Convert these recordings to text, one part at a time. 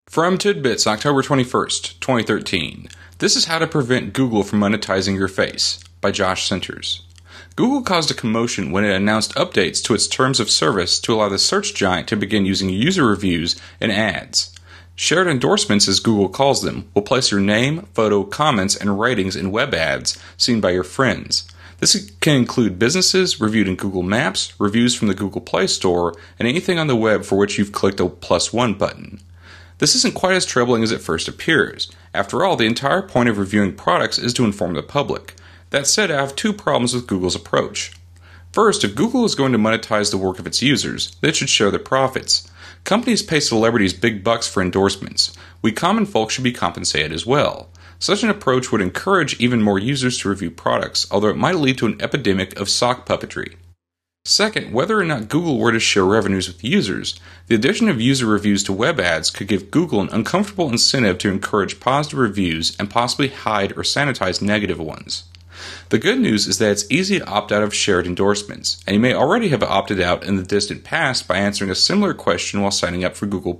From Tidbits, October 21st, 2013. This is how to prevent Google from monetizing your face, by Josh Centers. Google caused a commotion when it announced updates to its terms of service to allow the search giant to begin using user reviews and ads. Shared endorsements, as Google calls them, will place your name, photo, comments, and ratings in web ads seen by your friends. This can include businesses reviewed in Google Maps, reviews from the Google Play Store, and anything on the web for which you've clicked a +1 button. This isn't quite as troubling as it first appears. After all, the entire point of reviewing products is to inform the public. That said, I have two problems with Google's approach. First, if Google is going to monetize the work of its users, they should share their profits. Companies pay celebrities big bucks for endorsements. We common folk should be compensated as well. Such an approach would encourage even more users to review products, although it might lead to an epidemic of sock puppetry. Second, whether or not Google were to share revenues with users, the addition of user reviews to web ads could give Google an uncomfortable incentive to encourage positive reviews and possibly hide or sanitize negative ones. The good news is that it's easy to opt out of shared endorsements, and you may already have opted out in the distant past by answering a similar question while signing up for Google+.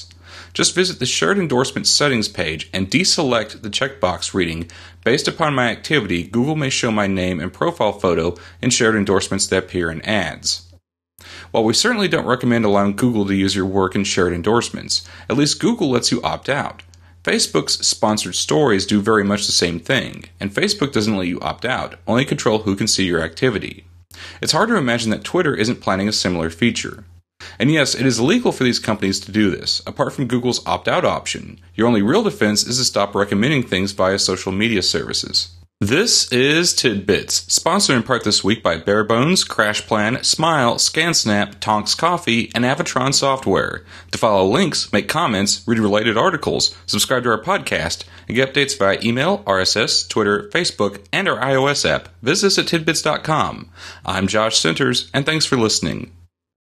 Just visit the Shared Endorsements settings page and deselect the checkbox reading, "Based upon my activity, Google may show my name and profile photo in shared endorsements that appear in ads." While we certainly don't recommend allowing Google to use your work in shared endorsements, at least Google lets you opt out. Facebook's sponsored stories do very much the same thing, and Facebook doesn't let you opt out, only control who can see your activity. It's hard to imagine that Twitter isn't planning a similar feature. And yes, it is illegal for these companies to do this. Apart from Google's opt-out option, your only real defense is to stop recommending things via social media services. This is Tidbits, sponsored in part this week by Barebones, CrashPlan, Smile, ScanSnap, Tonks Coffee, and Avatron Software. To follow links, make comments, read related articles, subscribe to our podcast, and get updates via email, RSS, Twitter, Facebook, and our iOS app, visit us at tidbits.com. I'm Josh Centers, and thanks for listening.